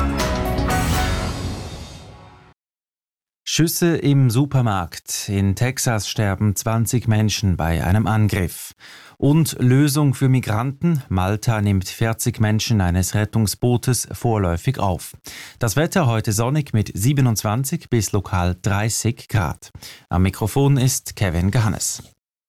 Schüsse im Supermarkt. In Texas sterben 20 Menschen bei einem Angriff. Und Lösung für Migranten. Malta nimmt 40 Menschen eines Rettungsbootes vorläufig auf. Das Wetter heute sonnig mit 27 bis lokal 30 Grad. Am Mikrofon ist Kevin Gahannes.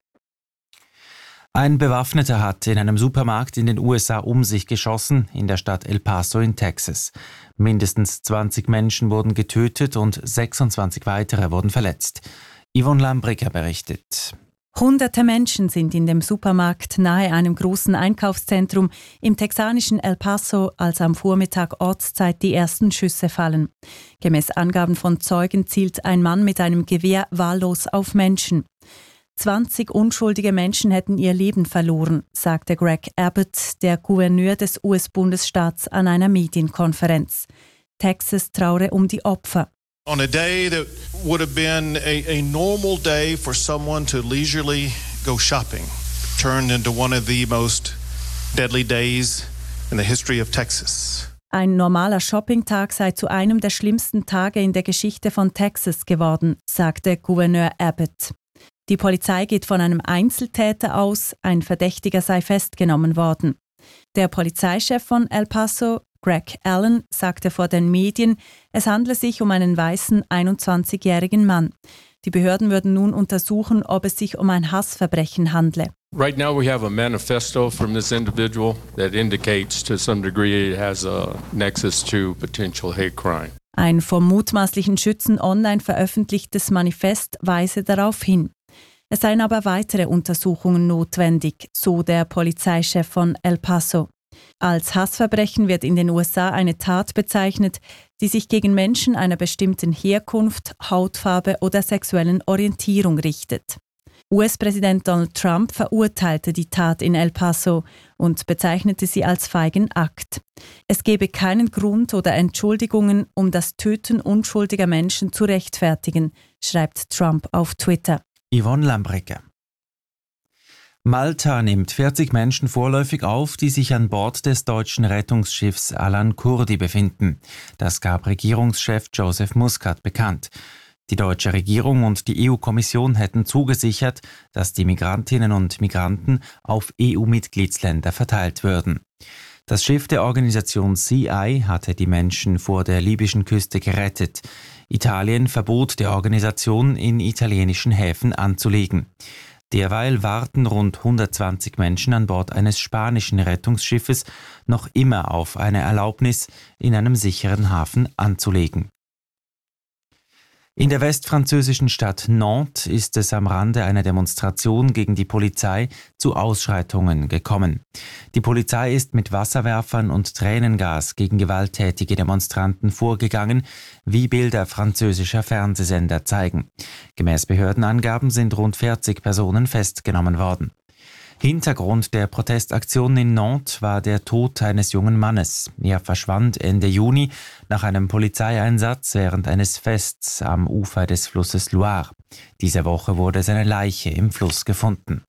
Ein Bewaffneter hat in einem Supermarkt in den USA um sich geschossen, in der Stadt El Paso in Texas. Mindestens 20 Menschen wurden getötet und 26 weitere wurden verletzt. Yvonne Lambricker berichtet. Hunderte Menschen sind in dem Supermarkt nahe einem großen Einkaufszentrum im texanischen El Paso, als am Vormittag Ortszeit die ersten Schüsse fallen. Gemäß Angaben von Zeugen zielt ein Mann mit einem Gewehr wahllos auf Menschen. 20 unschuldige Menschen hätten ihr Leben verloren, sagte Greg Abbott, der Gouverneur des US-Bundesstaats, an einer Medienkonferenz. Texas traure um die Opfer. On a day that would have been a normal day for someone to leisurely go shopping, turned into one of the most deadly days in the history of Texas. Ein normaler Shoppingtag sei zu einem der schlimmsten Tage in der Geschichte von Texas geworden, sagte Gouverneur Abbott. Die Polizei geht von einem Einzeltäter aus, ein Verdächtiger sei festgenommen worden. Der Polizeichef von El Paso, Greg Allen, sagte vor den Medien, es handle sich um einen weißen 21-jährigen Mann. Die Behörden würden nun untersuchen, ob es sich um ein Hassverbrechen handle. Right now we have a manifesto from this individual that indicates to some degree it has a nexus to potential hate crime. Ein vom mutmaßlichen Schützen online veröffentlichtes Manifest weise darauf hin. Es seien aber weitere Untersuchungen notwendig, so der Polizeichef von El Paso. Als Hassverbrechen wird in den USA eine Tat bezeichnet, die sich gegen Menschen einer bestimmten Herkunft, Hautfarbe oder sexuellen Orientierung richtet. US-Präsident Donald Trump verurteilte die Tat in El Paso und bezeichnete sie als feigen Akt. Es gebe keinen Grund oder Entschuldigungen, um das Töten unschuldiger Menschen zu rechtfertigen, schreibt Trump auf Twitter. Yvonne Lambricker. Malta nimmt 40 Menschen vorläufig auf, die sich an Bord des deutschen Rettungsschiffs Alan Kurdi befinden. Das gab Regierungschef Joseph Muscat bekannt. Die deutsche Regierung und die EU-Kommission hätten zugesichert, dass die Migrantinnen und Migranten auf EU-Mitgliedsländer verteilt würden. Das Schiff der Organisation CI hatte die Menschen vor der libyschen Küste gerettet. Italien verbot der Organisation, in italienischen Häfen anzulegen. Derweil warten rund 120 Menschen an Bord eines spanischen Rettungsschiffes noch immer auf eine Erlaubnis, in einem sicheren Hafen anzulegen. In der westfranzösischen Stadt Nantes ist es am Rande einer Demonstration gegen die Polizei zu Ausschreitungen gekommen. Die Polizei ist mit Wasserwerfern und Tränengas gegen gewalttätige Demonstranten vorgegangen, wie Bilder französischer Fernsehsender zeigen. Gemäß Behördenangaben sind rund 40 Personen festgenommen worden. Hintergrund der Protestaktion in Nantes war der Tod eines jungen Mannes. Er verschwand Ende Juni nach einem Polizeieinsatz während eines Fests am Ufer des Flusses Loire. Diese Woche wurde seine Leiche im Fluss gefunden.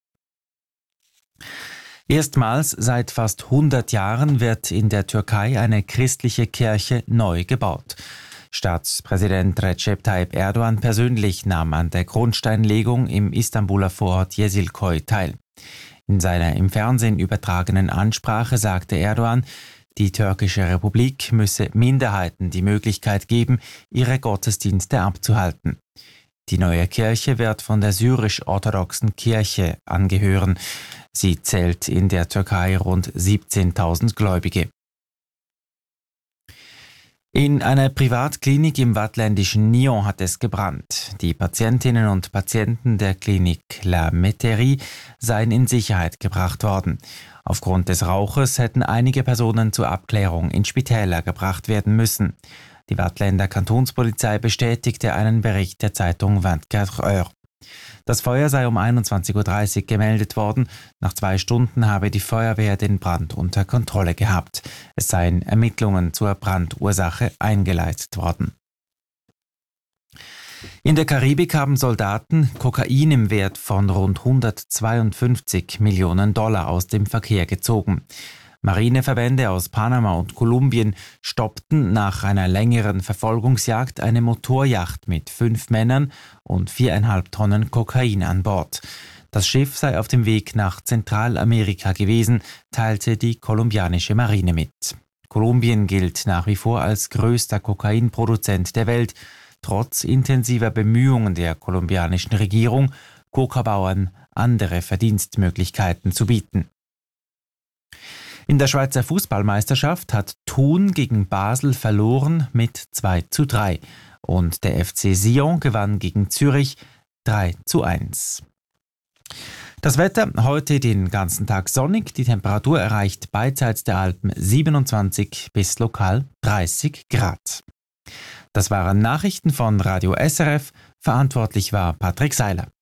Erstmals seit fast 100 Jahren wird in der Türkei eine christliche Kirche neu gebaut. Staatspräsident Recep Tayyip Erdogan persönlich nahm an der Grundsteinlegung im Istanbuler Vorort Yeşilköy teil. In seiner im Fernsehen übertragenen Ansprache sagte Erdogan, die türkische Republik müsse Minderheiten die Möglichkeit geben, ihre Gottesdienste abzuhalten. Die neue Kirche wird von der syrisch-orthodoxen Kirche angehören. Sie zählt in der Türkei rund 17.000 Gläubige. In einer Privatklinik im waadtländischen Nyon hat es gebrannt. Die Patientinnen und Patienten der Klinik La Métairie seien in Sicherheit gebracht worden. Aufgrund des Rauches hätten einige Personen zur Abklärung in Spitäler gebracht werden müssen. Die Waadtländer Kantonspolizei bestätigte einen Bericht der Zeitung 24 Heures. Das Feuer sei um 21.30 Uhr gemeldet worden. Nach 2 Stunden habe die Feuerwehr den Brand unter Kontrolle gehabt. Es seien Ermittlungen zur Brandursache eingeleitet worden. In der Karibik haben Soldaten Kokain im Wert von rund $152 Millionen aus dem Verkehr gezogen. Marineverbände aus Panama und Kolumbien stoppten nach einer längeren Verfolgungsjagd eine Motorjacht mit 5 Männern und 4,5 Tonnen Kokain an Bord. Das Schiff sei auf dem Weg nach Zentralamerika gewesen, teilte die kolumbianische Marine mit. Kolumbien gilt nach wie vor als größter Kokainproduzent der Welt, trotz intensiver Bemühungen der kolumbianischen Regierung, Coca-Bauern andere Verdienstmöglichkeiten zu bieten. In der Schweizer Fußballmeisterschaft hat Thun gegen Basel verloren mit 2:3 und der FC Sion gewann gegen Zürich 3:1. Das Wetter heute den ganzen Tag sonnig, die Temperatur erreicht beidseits der Alpen 27 bis lokal 30 Grad. Das waren Nachrichten von Radio SRF, verantwortlich war Patrick Seiler.